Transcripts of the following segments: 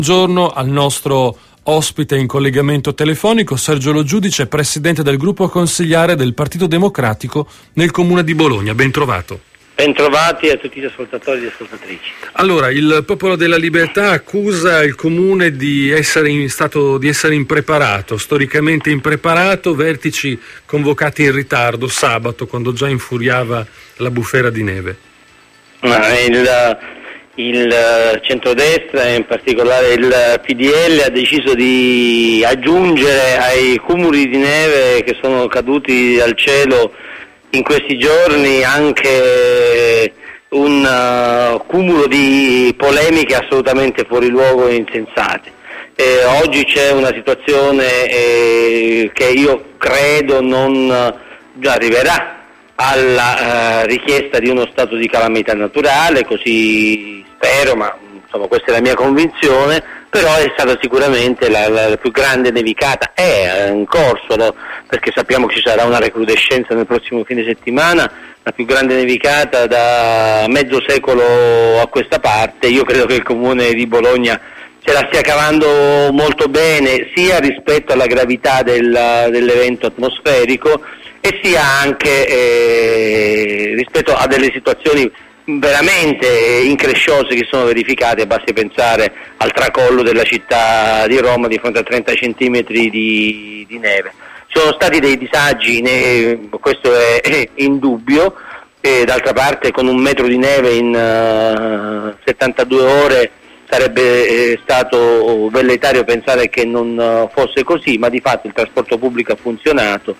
Buongiorno al nostro ospite in collegamento telefonico, Sergio Lo Giudice, presidente del gruppo consigliare del Partito Democratico nel Comune di Bologna. Ben trovato. Bentrovati a tutti gli ascoltatori e ascoltatrici. Allora, il Popolo della Libertà accusa il Comune di essere in stato di essere impreparato, storicamente impreparato, vertici convocati in ritardo sabato, quando già infuriava la bufera di neve. Il centrodestra, in particolare il PDL, ha deciso di aggiungere ai cumuli di neve che sono caduti dal cielo in questi giorni anche un cumulo di polemiche assolutamente fuori luogo e insensate. Oggi c'è una situazione che io credo non arriverà alla richiesta di uno stato di calamità naturale, così spero, ma insomma questa è la mia convinzione, però è stata sicuramente la più grande nevicata, è in corso, no? Perché sappiamo che ci sarà una recrudescenza nel prossimo fine settimana, la più grande nevicata da mezzo secolo a questa parte. Io credo che il Comune di Bologna se la stia cavando molto bene, sia rispetto alla gravità dell'evento atmosferico e sia anche rispetto a delle situazioni veramente incresciose che sono verificate. Basti pensare al tracollo della città di Roma di fronte a 30 centimetri di neve. Ci sono stati dei disagi, questo è indubbio, e d'altra parte con un metro di neve in 72 ore sarebbe stato velleitario pensare che non fosse così, ma di fatto il trasporto pubblico ha funzionato.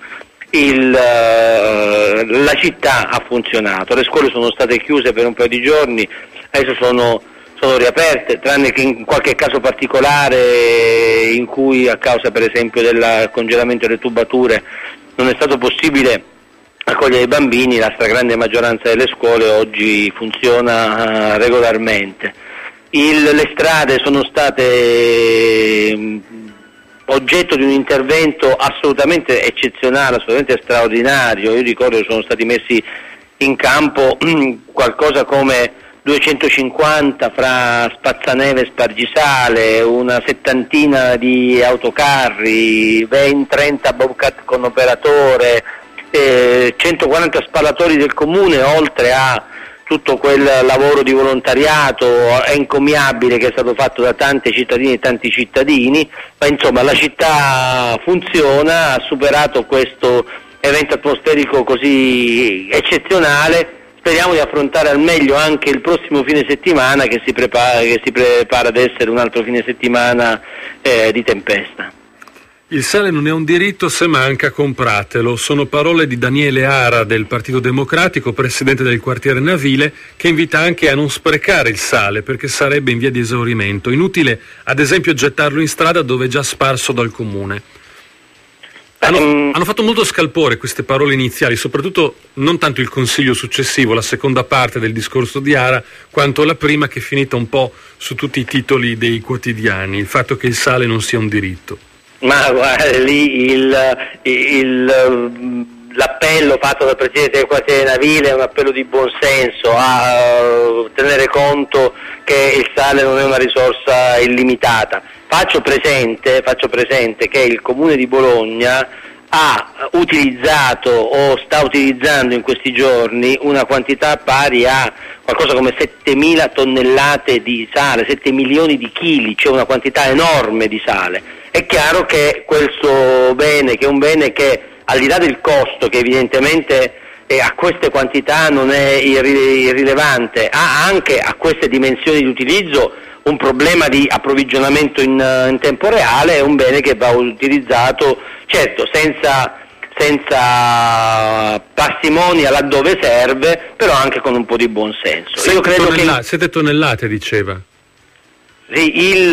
La città ha funzionato, le scuole sono state chiuse per un paio di giorni, adesso sono riaperte, tranne che in qualche caso particolare in cui a causa per esempio del congelamento delle tubature non è stato possibile accogliere i bambini. La stragrande maggioranza delle scuole oggi funziona regolarmente. Le strade sono state oggetto di un intervento assolutamente eccezionale, assolutamente straordinario. Io ricordo che sono stati messi in campo qualcosa come 250 fra spazzaneve e spargisale, una settantina di autocarri, 20-30 bobcat con operatore, 140 spalatori del comune, oltre a tutto quel lavoro di volontariato encomiabile che è stato fatto da tante cittadine e tanti cittadini. Ma insomma la città funziona, ha superato questo evento atmosferico così eccezionale. Speriamo di affrontare al meglio anche il prossimo fine settimana che si prepara ad essere un altro fine settimana di tempesta. Il sale non è un diritto, se manca compratelo. Sono parole di Daniele Ara del Partito Democratico, presidente del quartiere Navile, che invita anche a non sprecare il sale perché sarebbe in via di esaurimento. Inutile ad esempio gettarlo in strada dove è già sparso dal comune. Hanno fatto molto scalpore queste parole iniziali, soprattutto non tanto il consiglio successivo, la seconda parte del discorso di Ara, quanto la prima che è finita un po' su tutti i titoli dei quotidiani, il fatto che il sale non sia un diritto. Ma guarda, lì l'appello fatto dal Presidente del quartiere Navile è un appello di buonsenso a tenere conto che il sale non è una risorsa illimitata. Faccio presente che il Comune di Bologna ha utilizzato o sta utilizzando in questi giorni una quantità pari a qualcosa come 7.000 tonnellate di sale, 7 milioni di chili, cioè una quantità enorme di sale. È chiaro che questo bene, che è un bene che al di là del costo, che evidentemente a queste quantità non è irrilevante, ha anche a queste dimensioni di utilizzo un problema di approvvigionamento in tempo reale, è un bene che va utilizzato, certo, senza parsimonia laddove serve, però anche con un po' di buonsenso. Io credo che 7 tonnellate diceva. Sì,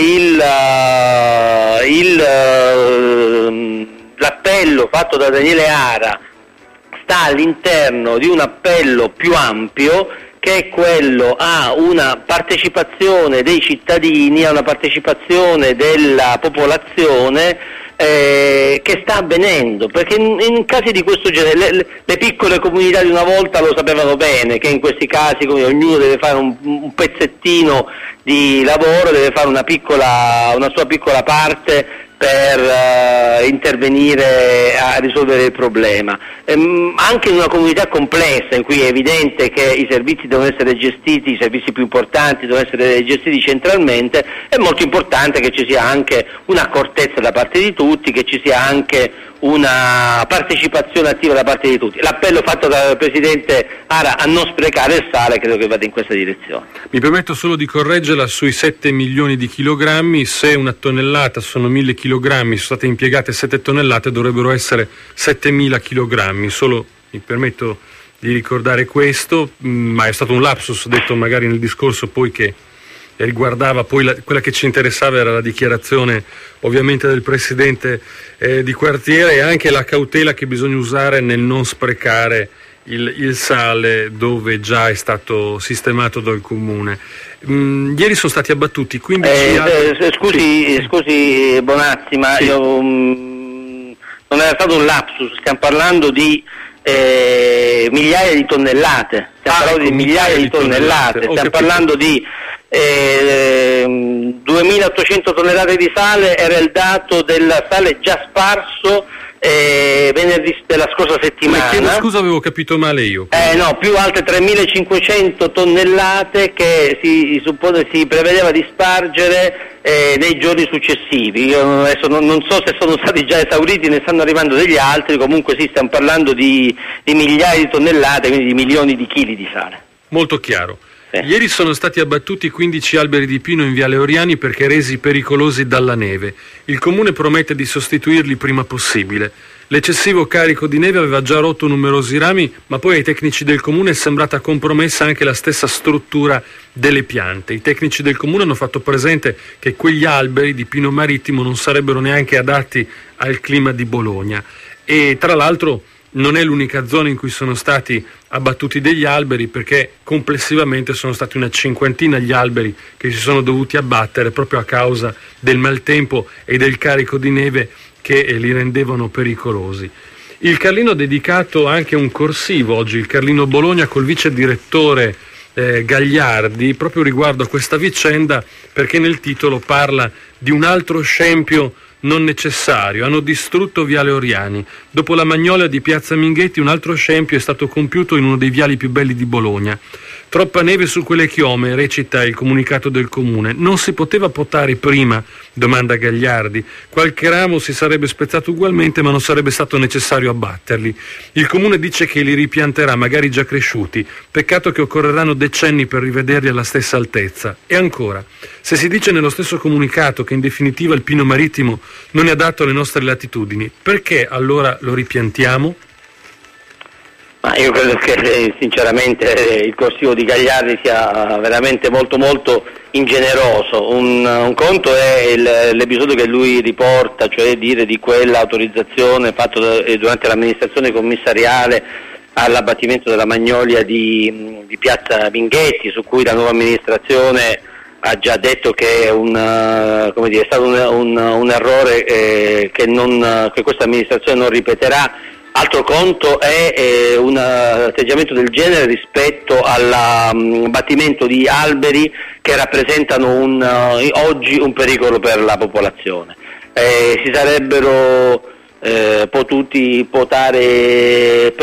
l'appello fatto da Daniele Ara sta all'interno di un appello più ampio, che è quello a una partecipazione dei cittadini, a una partecipazione della popolazione che sta avvenendo, perché in casi di questo genere le piccole comunità di una volta lo sapevano bene, che in questi casi ognuno deve fare un pezzettino di lavoro, deve fare una sua piccola parte per intervenire a risolvere il problema. Anche in una comunità complessa in cui è evidente che i servizi devono essere gestiti, i servizi più importanti devono essere gestiti centralmente, è molto importante che ci sia anche un'accortezza da parte di tutti, che ci sia anche una partecipazione attiva da parte di tutti. L'appello fatto dal Presidente Ara a non sprecare il sale credo che vada in questa direzione. Mi permetto solo di correggerla sui 7 milioni di chilogrammi: se una tonnellata sono 1000 chilogrammi, sono state impiegate 7 tonnellate, dovrebbero essere 7000 chilogrammi. Solo mi permetto di ricordare questo, ma è stato un lapsus detto magari nel discorso poi che riguardava poi quella che ci interessava era la dichiarazione ovviamente del Presidente di quartiere, e anche la cautela che bisogna usare nel non sprecare il sale dove già è stato sistemato dal Comune. Ieri sono stati abbattuti 15 Scusi Bonazzi, ma sì. Non era stato un lapsus, stiamo parlando di migliaia di tonnellate, stiamo parlando di 2.800 tonnellate di sale, era il dato del sale già sparso venerdì della scorsa settimana. Chiedo scusa, avevo capito male io. No, più altre 3.500 tonnellate che si prevedeva di spargere nei giorni successivi. Io adesso non so se sono stati già esauriti, ne stanno arrivando degli altri, comunque sì, stiamo parlando di migliaia di tonnellate, quindi di milioni di chili di sale. Molto chiaro. Ieri sono stati abbattuti 15 alberi di pino in Viale Oriani perché resi pericolosi dalla neve. Il Comune promette di sostituirli prima possibile. L'eccessivo carico di neve aveva già rotto numerosi rami, ma poi ai tecnici del Comune è sembrata compromessa anche la stessa struttura delle piante. I tecnici del Comune hanno fatto presente che quegli alberi di pino marittimo non sarebbero neanche adatti al clima di Bologna. E tra l'altro non è l'unica zona in cui sono stati abbattuti degli alberi, perché complessivamente sono stati una cinquantina gli alberi che si sono dovuti abbattere proprio a causa del maltempo e del carico di neve che li rendevano pericolosi. Il Carlino ha dedicato anche un corsivo oggi, il Carlino Bologna, col vice direttore Gagliardi, proprio riguardo a questa vicenda, perché nel titolo parla di un altro scempio non necessario. Hanno distrutto Viale Oriani. Dopo la Magnolia di Piazza Minghetti, un altro scempio è stato compiuto in uno dei viali più belli di Bologna. Troppa neve su quelle chiome, recita il comunicato del Comune. Non si poteva potare prima? Domanda Gagliardi. Qualche ramo si sarebbe spezzato ugualmente, ma non sarebbe stato necessario abbatterli. Il Comune dice che li ripianterà, magari già cresciuti. Peccato che occorreranno decenni per rivederli alla stessa altezza. E ancora, se si dice nello stesso comunicato che in definitiva il pino marittimo non è adatto alle nostre latitudini, perché allora lo ripiantiamo? Ma io credo che sinceramente il corsivo di Gagliardi sia veramente molto molto ingeneroso. Un conto è l'episodio che lui riporta, cioè dire di quella autorizzazione fatta durante l'amministrazione commissariale all'abbattimento della Magnolia di Piazza Minghetti, su cui la nuova amministrazione ha già detto che è stato un errore che questa amministrazione non ripeterà. Altro conto è un atteggiamento del genere rispetto all'abbattimento di alberi che rappresentano oggi un pericolo per la popolazione. Si sarebbero potuti potare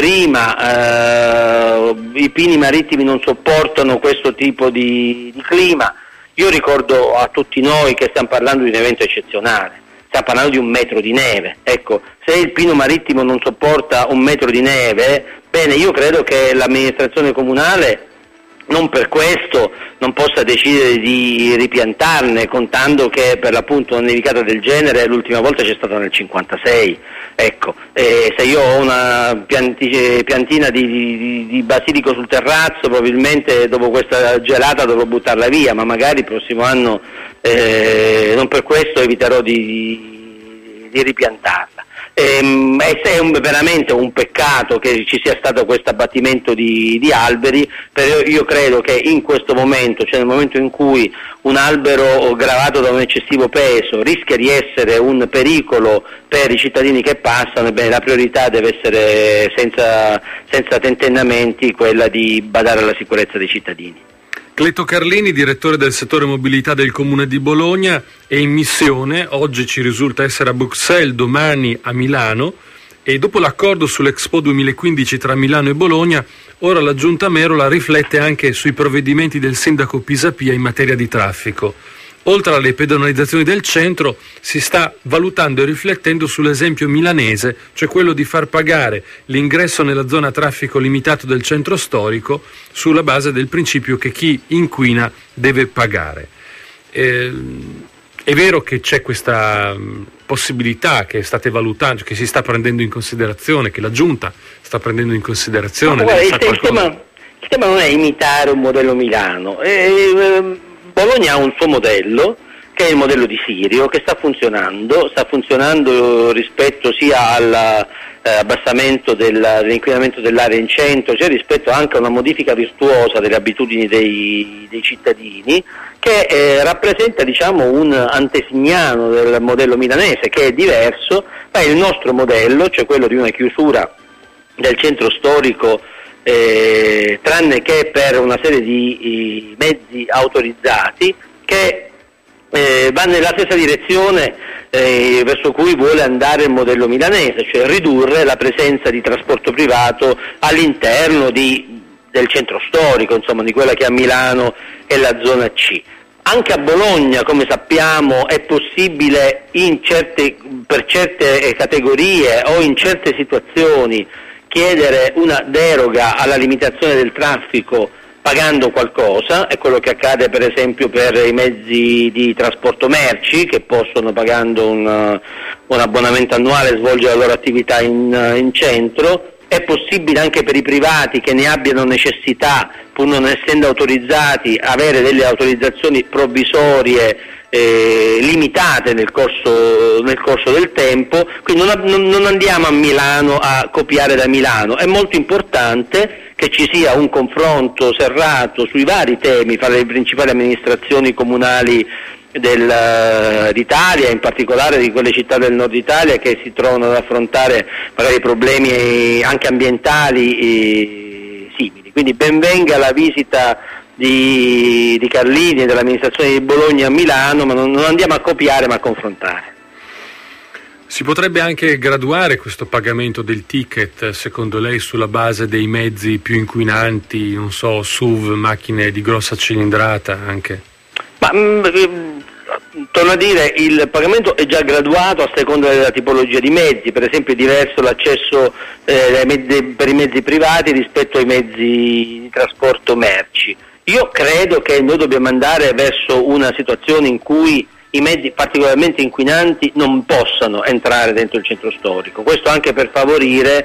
prima, i pini marittimi non sopportano questo tipo di clima. Io ricordo a tutti noi che stiamo parlando di un evento eccezionale. Stiamo parlando di 1 metro di neve. Ecco, se il pino marittimo non sopporta 1 metro di neve, bene, io credo che l'amministrazione comunale non per questo non possa decidere di ripiantarne, contando che per l'appunto una nevicata del genere l'ultima volta c'è stata nel 56. Ecco, se io ho una piantina di basilico sul terrazzo, probabilmente dopo questa gelata dovrò buttarla via, ma magari il prossimo anno non per questo eviterò di ripiantarla. È veramente un peccato che ci sia stato questo abbattimento di alberi, però io credo che in questo momento, cioè nel momento in cui un albero gravato da un eccessivo peso rischia di essere un pericolo per i cittadini che passano, ebbene la priorità deve essere senza tentennamenti quella di badare alla sicurezza dei cittadini. Cleto Carlini, direttore del settore mobilità del Comune di Bologna, è in missione, oggi ci risulta essere a Bruxelles, domani a Milano, e dopo l'accordo sull'Expo 2015 tra Milano e Bologna, ora la Giunta Merola riflette anche sui provvedimenti del sindaco Pisapia in materia di traffico. Oltre alle pedonalizzazioni del centro, si sta valutando e riflettendo sull'esempio milanese, cioè quello di far pagare l'ingresso nella zona a traffico limitato del centro storico sulla base del principio che chi inquina deve pagare. È vero che c'è questa possibilità che state valutando, che si sta prendendo in considerazione, che la Giunta sta prendendo in considerazione? Il tema non è imitare un modello Milano. Bologna ha un suo modello, che è il modello di Sirio, che sta funzionando rispetto sia all'abbassamento dell'inquinamento dell'area in centro, sia rispetto anche a una modifica virtuosa delle abitudini dei cittadini, che rappresenta, diciamo, un antesignano del modello milanese, che è diverso, ma il nostro modello, cioè quello di una chiusura del centro storico, tranne che per una serie di mezzi autorizzati, che va nella stessa direzione verso cui vuole andare il modello milanese, cioè ridurre la presenza di trasporto privato all'interno del centro storico, insomma di quella che a Milano è la zona C. Anche a Bologna, come sappiamo, è possibile per certe categorie o in certe situazioni chiedere una deroga alla limitazione del traffico pagando qualcosa. È quello che accade per esempio per i mezzi di trasporto merci, che possono, pagando un abbonamento annuale, svolgere la loro attività in centro. È possibile anche per i privati che ne abbiano necessità, pur non essendo autorizzati, avere delle autorizzazioni provvisorie limitate nel corso del tempo. Quindi non andiamo a Milano a copiare da Milano. È molto importante che ci sia un confronto serrato sui vari temi fra le principali amministrazioni comunali d'Italia, in particolare di quelle città del nord Italia che si trovano ad affrontare magari problemi anche ambientali simili. Quindi ben venga la visita di Carlini e dell'amministrazione di Bologna a Milano, ma non andiamo a copiare ma a confrontare. Si potrebbe anche graduare questo pagamento del ticket, secondo lei, sulla base dei mezzi più inquinanti, non so, SUV, macchine di grossa cilindrata anche? Torno a dire, il pagamento è già graduato a seconda della tipologia di mezzi. Per esempio è diverso l'accesso per i mezzi privati rispetto ai mezzi di trasporto merci. Io credo che noi dobbiamo andare verso una situazione in cui i mezzi particolarmente inquinanti non possano entrare dentro il centro storico, questo anche per favorire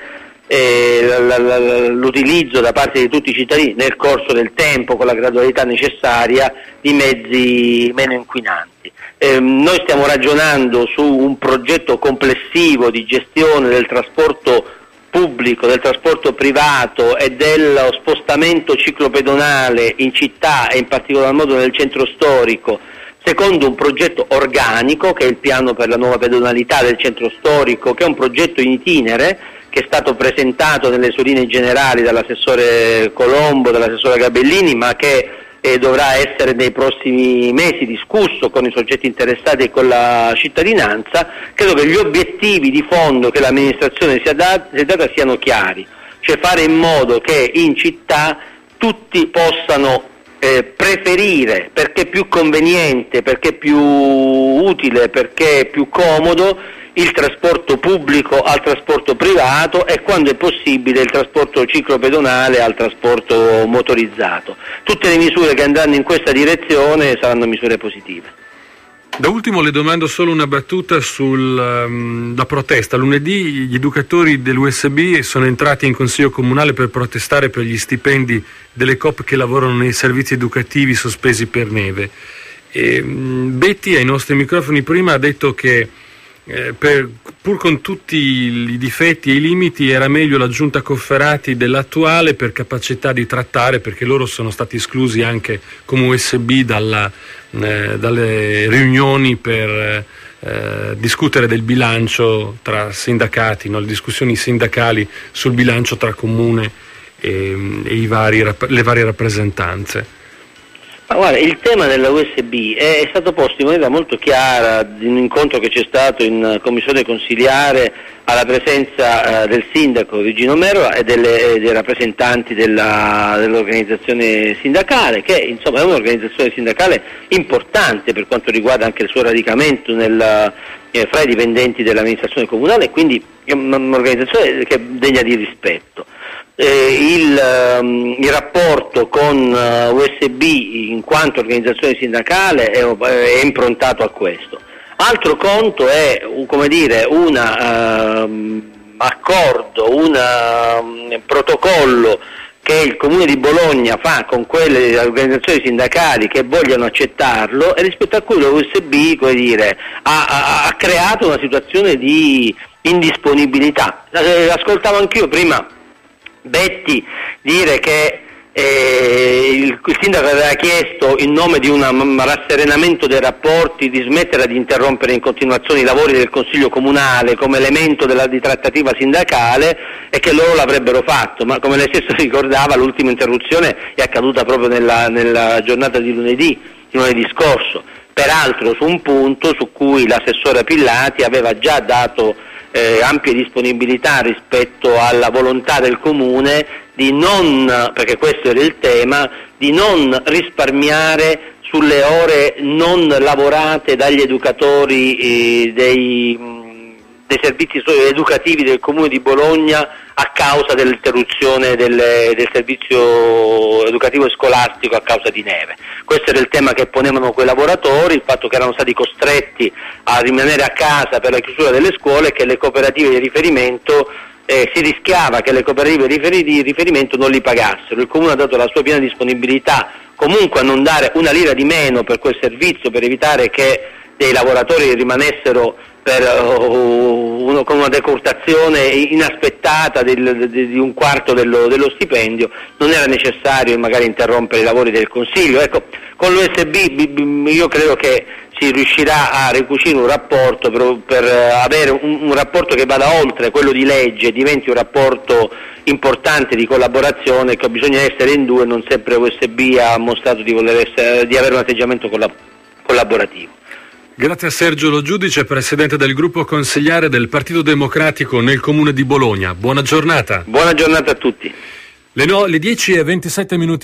l'utilizzo da parte di tutti i cittadini nel corso del tempo, con la gradualità necessaria, di mezzi meno inquinanti. Noi stiamo ragionando su un progetto complessivo di gestione del trasporto pubblico, del trasporto privato e dello spostamento ciclopedonale in città e in particolar modo nel centro storico, secondo un progetto organico che è il piano per la nuova pedonalità del centro storico, che è un progetto in itinere, che è stato presentato nelle sue linee generali dall'assessore Colombo, dall'assessore Gabellini, ma che dovrà essere nei prossimi mesi discusso con i soggetti interessati e con la cittadinanza. Credo che gli obiettivi di fondo che l'amministrazione si è data siano chiari, cioè fare in modo che in città tutti possano preferire, perché è più conveniente, perché è più utile, perché è più comodo, il trasporto pubblico al trasporto privato e, quando è possibile, il trasporto ciclopedonale al trasporto motorizzato. Tutte le misure che andranno in questa direzione saranno misure positive. Da ultimo le domando solo una battuta sulla protesta. Lunedì gli educatori dell'USB sono entrati in consiglio comunale per protestare per gli stipendi delle coop che lavorano nei servizi educativi sospesi per neve. Betti ai nostri microfoni prima ha detto che pur con tutti i difetti e i limiti, era meglio la giunta Cofferati dell'attuale per capacità di trattare, perché loro sono stati esclusi anche come USB dalle riunioni per discutere del bilancio tra sindacati, no? Le discussioni sindacali sul bilancio tra comune e le varie rappresentanze. Ma guarda, il tema della USB è stato posto in maniera molto chiara in un incontro che c'è stato in commissione consiliare alla presenza del sindaco Vigino Merola e dei rappresentanti dell'organizzazione sindacale, che insomma è un'organizzazione sindacale importante per quanto riguarda anche il suo radicamento fra i dipendenti dell'amministrazione comunale, quindi è un'organizzazione che è degna di rispetto. Il rapporto con USB in quanto organizzazione sindacale è improntato a questo. Altro conto è, come dire, un accordo, un protocollo che il Comune di Bologna fa con quelle organizzazioni sindacali che vogliono accettarlo, e rispetto a cui la USB, come dire, ha creato una situazione di indisponibilità. Ascoltavo anch'io prima Betti dire che il sindaco aveva chiesto, in nome di un rasserenamento dei rapporti, di smettere di interrompere in continuazione i lavori del Consiglio Comunale come elemento di trattativa sindacale, e che loro l'avrebbero fatto, ma come lei stesso ricordava, l'ultima interruzione è accaduta proprio nella giornata di lunedì scorso, peraltro su un punto su cui l'assessore Pillati aveva già dato ampie disponibilità rispetto alla volontà del Comune di non, perché questo era il tema, di non risparmiare sulle ore non lavorate dagli educatori dei servizi educativi del Comune di Bologna a causa dell'interruzione del servizio educativo e scolastico a causa di neve. Questo era il tema che ponevano quei lavoratori, il fatto che erano stati costretti a rimanere a casa per la chiusura delle scuole e che le cooperative di riferimento si rischiava che le cooperative di riferimento non li pagassero. Il Comune ha dato la sua piena disponibilità comunque a non dare una lira di meno per quel servizio, per evitare che dei lavoratori rimanessero con una decurtazione inaspettata di un quarto dello stipendio. Non era necessario magari interrompere i lavori del Consiglio. Ecco, con l'USB io credo che si riuscirà a ricucire un rapporto per avere un rapporto che vada oltre quello di legge, diventi un rapporto importante di collaborazione, che bisogna essere in due. Non sempre USB ha mostrato di avere un atteggiamento collaborativo. Grazie a Sergio Lo Giudice, presidente del gruppo consigliare del Partito Democratico nel Comune di Bologna. Buona giornata. Buona giornata a tutti. Le 10:27 minuti.